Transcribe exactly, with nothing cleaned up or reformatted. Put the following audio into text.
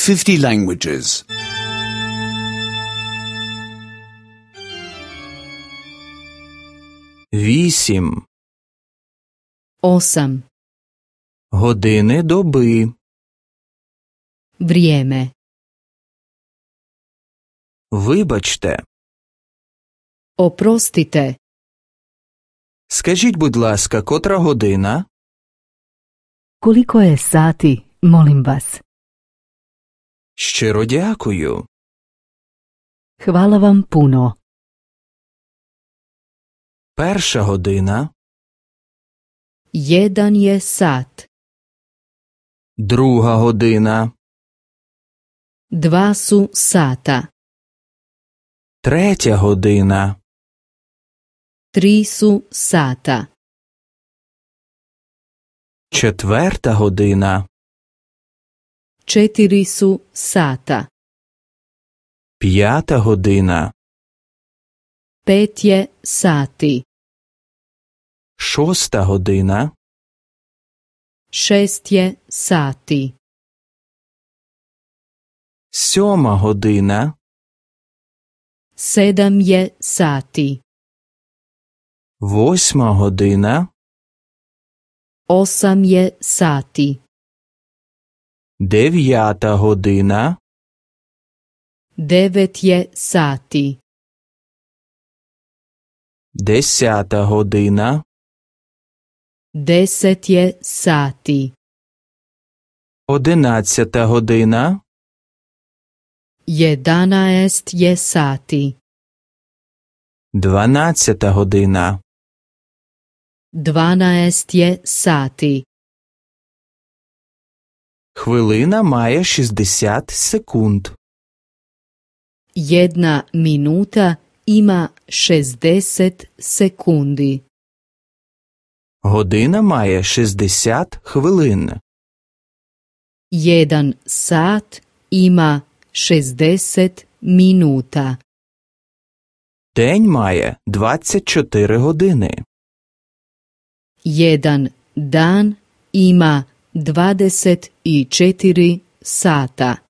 fifty languages. Вісім. Osam. Години доби. Vrijeme. Вибачте. Oprostite. Скажіть, будь ласка, котра година? Koliko je sati, molim vas? Щиро дякую. Hvala vam puno. Перша година. Jedan je sat. Друга година. Dva su sata. Третя година. Tri su sata. Четверта година. Četiri su sata. П'ята година. Pet je sati. Шоста година. Šest je sati. Сьома година. Sedam je sati. Восьма година. Osam je sati. Дев'ята година. Devet je sati. Десята година. Deset je sati. Одинадцята година. Jedanaest je sati. Дванадцята година. Dvanaest je sati. Хвилина має шістдесят секунд. Jedna minuta ima šezdeset sekundi. Година має шістдесят хвилин. Jedan sat ima šezdeset minuta. День має двадцять чотири години. Jedan dan ima dvadeset četiri sata.